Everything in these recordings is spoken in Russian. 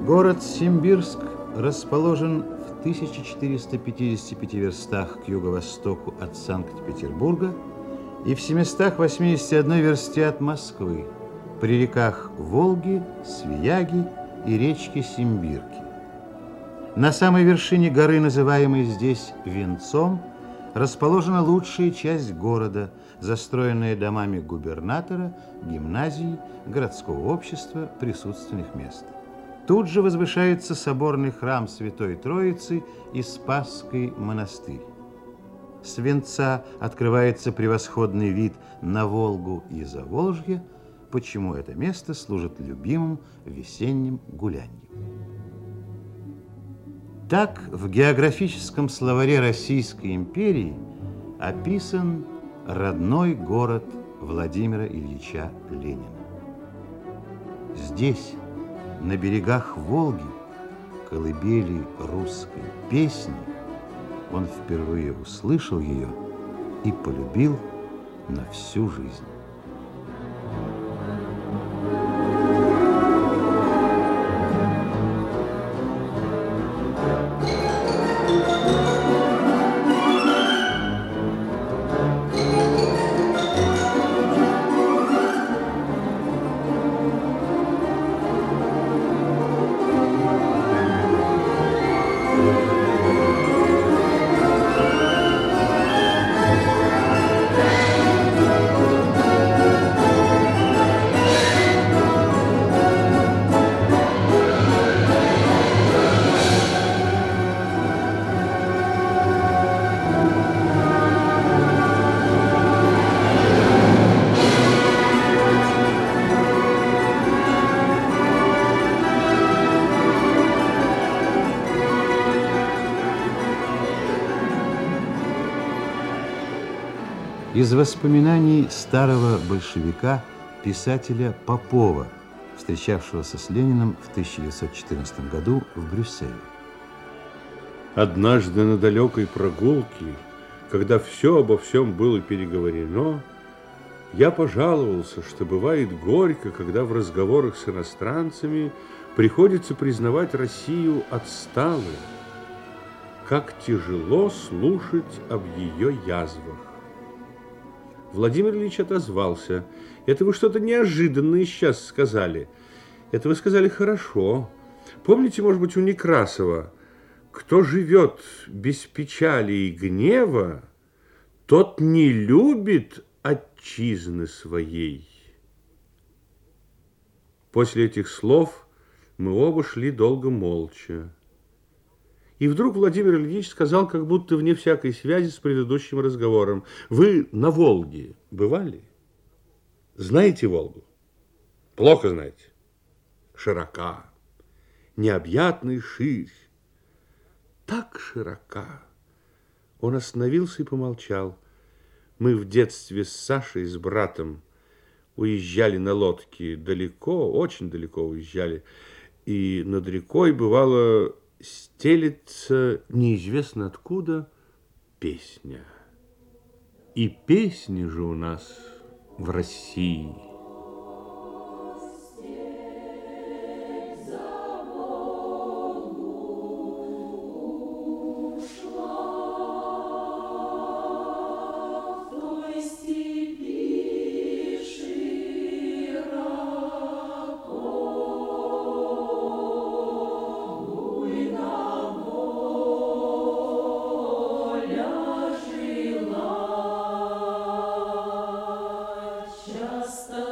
Город Симбирск расположен в 1455 верстах к юго-востоку от Санкт-Петербурга и в 781 версте от Москвы, при реках Волги, Свияги и речке Симбирки. На самой вершине горы, называемой здесь Венцом, расположена лучшая часть города, застроенная домами губернатора, гимназии, городского общества, присутственных мест. Тут же возвышается соборный храм Святой Троицы и Спасский монастырь. С Венца открывается превосходный вид на Волгу и Заволжье, почему это место служит любимым весенним гулянием. Так в географическом словаре Российской империи описан родной город Владимира Ильича Ленина. Здесь, на берегах Волги, колыбели русской песни, он впервые услышал ее и полюбил на всю жизнь. Из воспоминаний старого большевика, писателя Попова, встречавшегося с Лениным в 1914 году в Брюсселе. Однажды на далекой прогулке, когда все обо всем было переговорено, я пожаловался, что бывает горько, когда в разговорах с иностранцами приходится признавать Россию отсталой. Как тяжело слушать об ее язвах. Владимир Ильич отозвался. Это вы что-то неожиданное сейчас сказали. Это вы сказали хорошо. Помните, может быть, у Некрасова: кто живет без печали и гнева, тот не любит отчизны своей. После этих слов мы оба шли долго молча. И вдруг Владимир Ильич сказал, как будто вне всякой связи с предыдущим разговором: вы на Волге бывали? Знаете Волгу? Плохо знаете. Широка, необъятная ширь. Так широка. Он остановился и помолчал. Мы в детстве с Сашей, с братом, уезжали на лодке далеко, очень далеко уезжали. И над рекой бывало стелется неизвестно откуда песня. И песни же у нас в России. Часто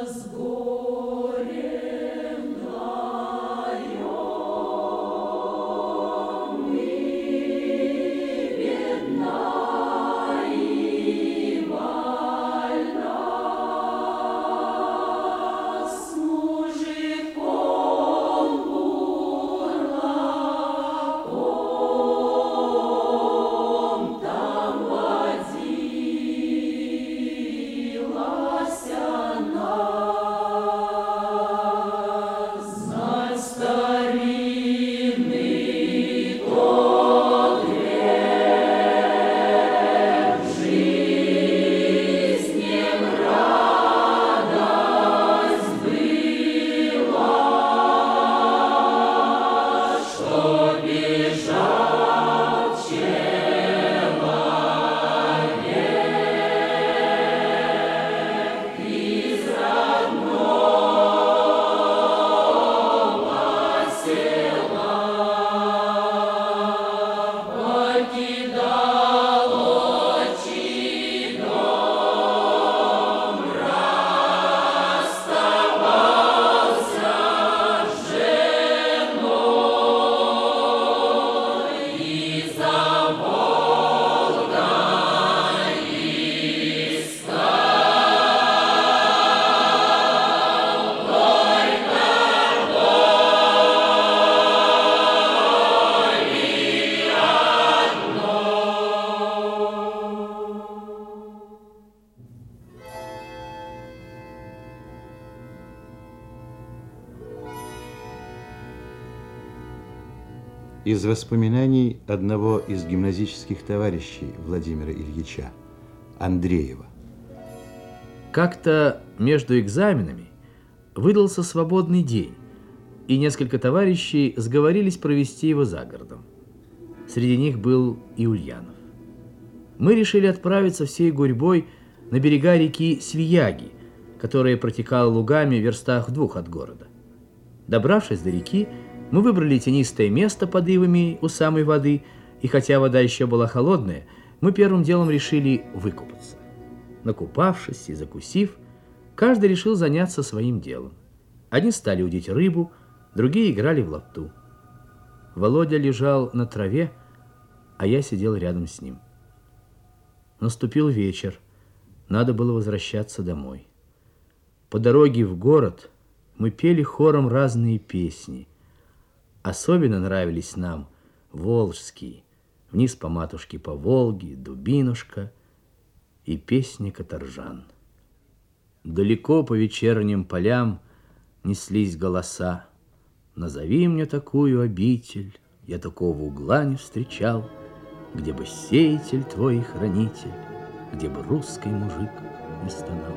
Из воспоминаний одного из гимназических товарищей Владимира Ильича, Андреева. Как-то между экзаменами выдался свободный день, и несколько товарищей сговорились провести его за городом. Среди них был и Ульянов. Мы решили отправиться всей гурьбой на берега реки Свияги, которая протекала лугами в верстах в 2 от города. Добравшись до реки, мы выбрали тенистое место под ивами у самой воды, и хотя вода еще была холодная, мы первым делом решили выкупаться. Накупавшись и закусив, каждый решил заняться своим делом. Одни стали удить рыбу, другие играли в лапту. Володя лежал на траве, а я сидел рядом с ним. Наступил вечер, надо было возвращаться домой. По дороге в город мы пели хором разные песни. Особенно нравились нам волжские, «Вниз по матушке по Волге», «Дубинушка» и песни каторжан. Далеко по вечерним полям неслись голоса. «Назови мне такую обитель, я такого угла не встречал, где бы сеятель твой и хранитель, где бы русский мужик не стонал».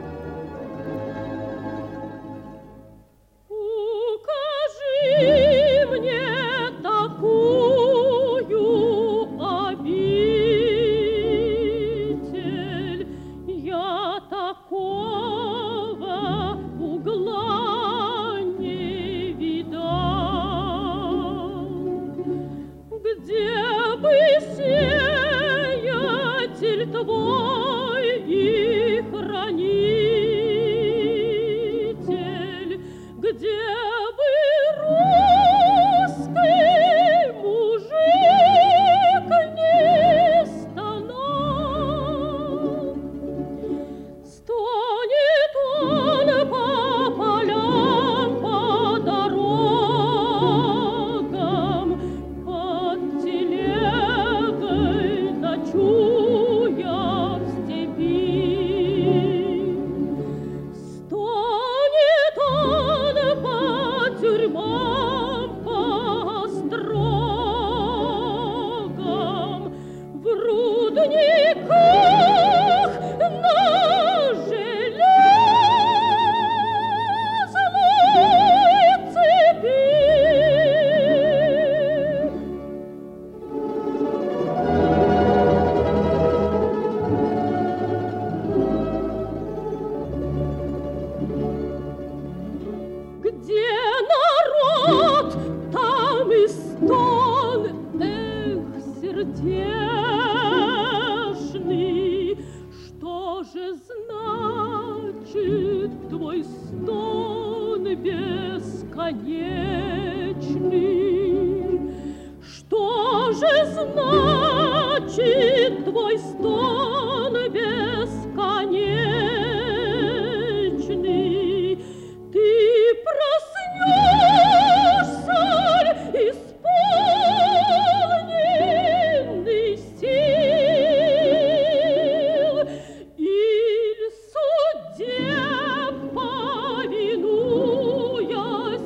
Твой и хранитель, где бы русский мужик не стонал, стонет он по полям, по дорогам, под телегой ночуя в степи. Стонет он по тюрьмам, по острогам, в рудниках на железной цепи. Где народ, там и стон, эх, сердечный. Что же значит твой стон бесконечный? Что же значит твой стон бесконечный? Ты проснешься, исполненный сил, иль судьбе повинуясь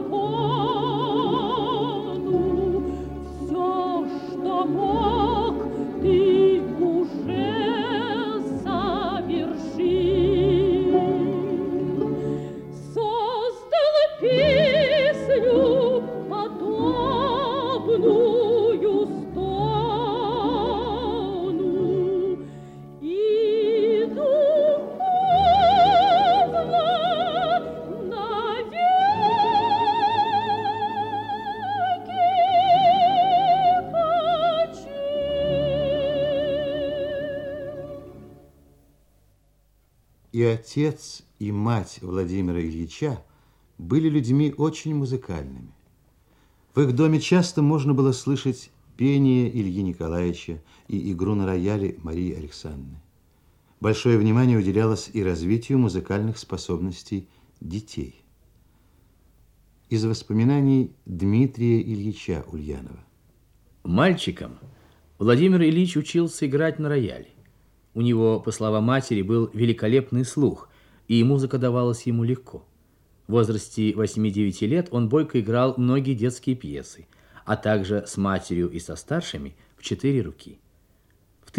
закону, все, что мог, ты уже совершил. Создал песню, подобную стону, и духовно навеки почил. И отец, и мать Владимира Ильича были людьми очень музыкальными. В их доме часто можно было слышать пение Ильи Николаевича и игру на рояле Марии Александровны. Большое внимание уделялось и развитию музыкальных способностей детей. Из воспоминаний Дмитрия Ильича Ульянова. Мальчиком Владимир Ильич учился играть на рояле. У него, по словам матери, был великолепный слух, и музыка давалась ему легко. В возрасте 8-9 лет он бойко играл многие детские пьесы, а также с матерью и со старшими в 4 руки. В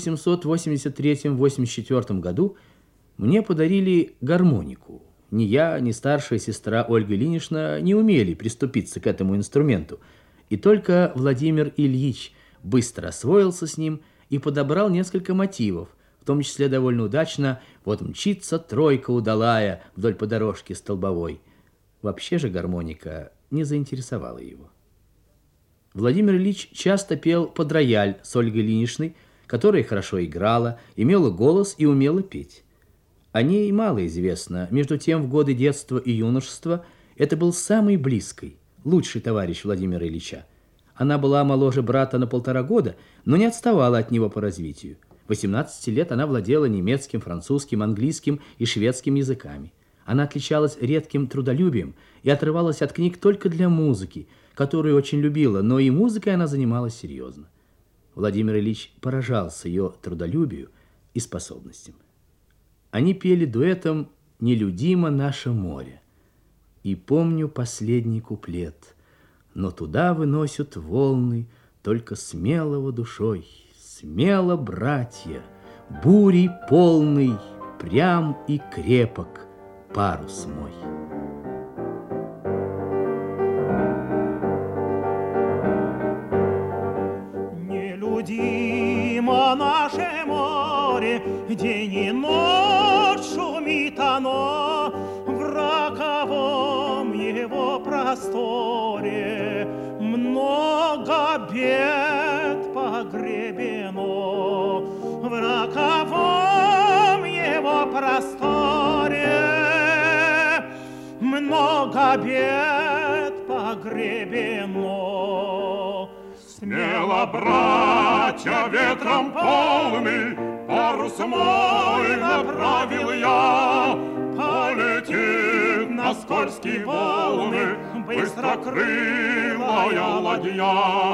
1883-84 году мне подарили гармонику. Ни я, ни старшая сестра Ольга Ильинична не умели приступиться к этому инструменту, и только Владимир Ильич быстро освоился с ним и подобрал несколько мотивов, в том числе довольно удачно «Вот мчится тройка удалая вдоль по дорожке столбовой». Вообще же гармоника не заинтересовала его. Владимир Ильич часто пел под рояль с Ольгой Ильиничной, которая хорошо играла, имела голос и умела петь. О ней мало известно. Между тем, в годы детства и юношества это был самый близкий, лучший товарищ Владимира Ильича. Она была моложе брата на 1,5 года, но не отставала от него по развитию. 18 лет она владела немецким, французским, английским и шведским языками. Она отличалась редким трудолюбием и отрывалась от книг только для музыки, которую очень любила, но и музыкой она занималась серьезно. Владимир Ильич поражался ее трудолюбию и способностям. Они пели дуэтом «Нелюдимо наше море». И помню последний куплет: «Но туда выносят волны только смелого душой. Смело, братья, бурей полный, прям и крепок парус мой». Нелюдимо наше море, день и ночь шумит оно в роковом его просторе. Много бед погребено в роковом его просторе. Много бед погребено. Смело, братья, ветром полный парус мой направил я. Полетит на скользкие волны быстрокрылая ладья.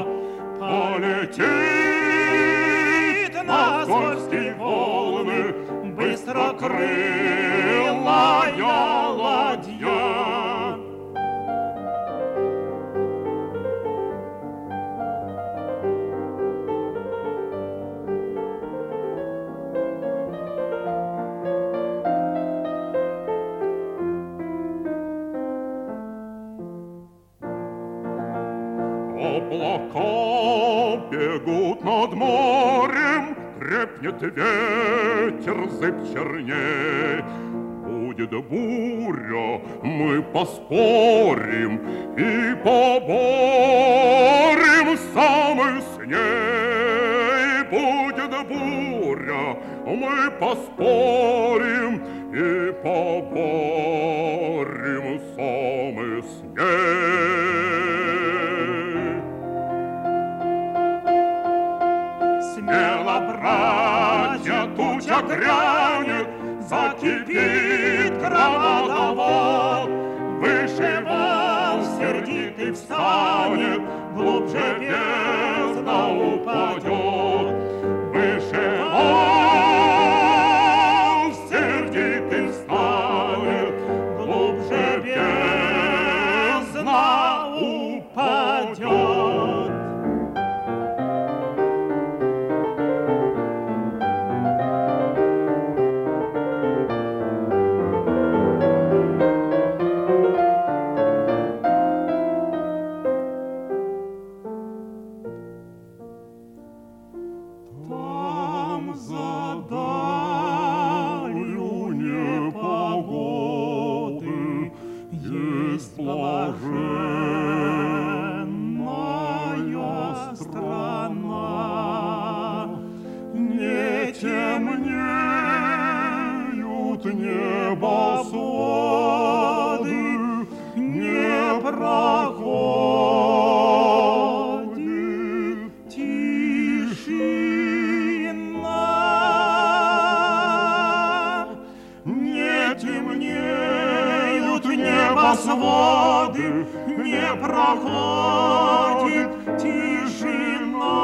Полетит на скользкие волны быстрокрылая ладья. Облака бегут над морем, крепнет ветер, зыбь черней. Будет буря, мы поспорим и поборем самый с ней. Будет буря, мы поспорим и поборем самый с ней. Смело, братья, туча грянет, закипит громадовод. Выше волн сердитый встанет, глубже бездна упадет. Выше волн сердитый встанет, глубже бездна упадет. Блаженная страна, не темнеют небосводы, не проходит тишина, не темнеют небосводы, не проходит тишина.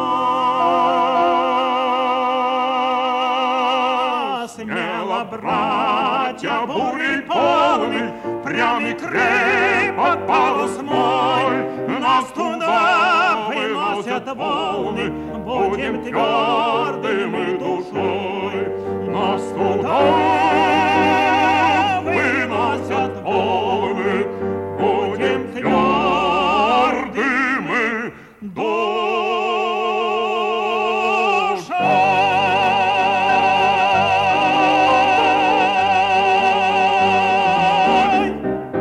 Смело, братья, бурей полный, прям и крепок парус мой, нас туда уносят волны, будем твердым душой. Нас туда выносят волны, будем твердым душой.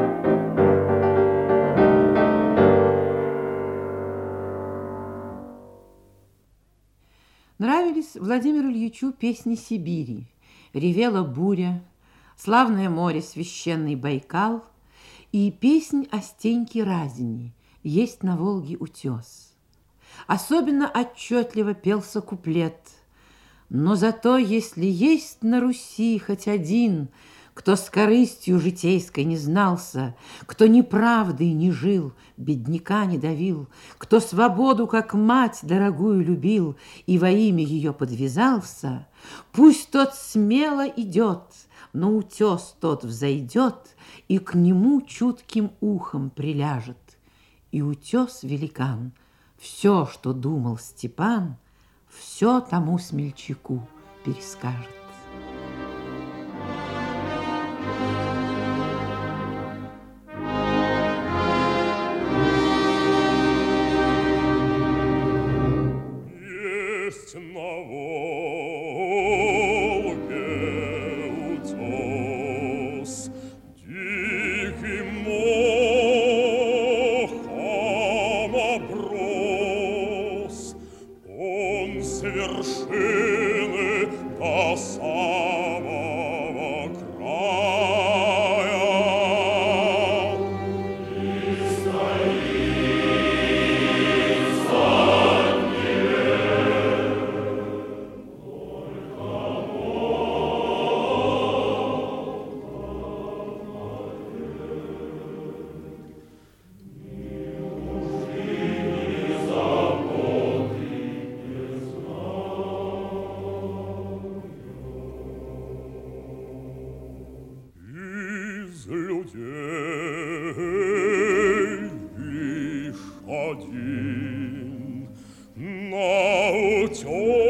Нравились Владимиру Ильичу песни Сибири. Ревела буря, славное море, священный Байкал и песнь о Стеньке Разине «Есть на Волге утес». Особенно отчетливо пелся куплет: «Но зато, если есть на Руси хоть один, кто с корыстью житейской не знался, кто неправдой не жил, бедняка не давил, кто свободу, как мать дорогую, любил и во имя ее подвязался, пусть тот смело идет, на утес тот взойдет и к нему чутким ухом приляжет. И утес великан, все, что думал Степан, все тому смельчаку перескажет». Есть на Волге утес, дикий мохом оброс, он с вершины до самого края. Из людей лишь один на утёс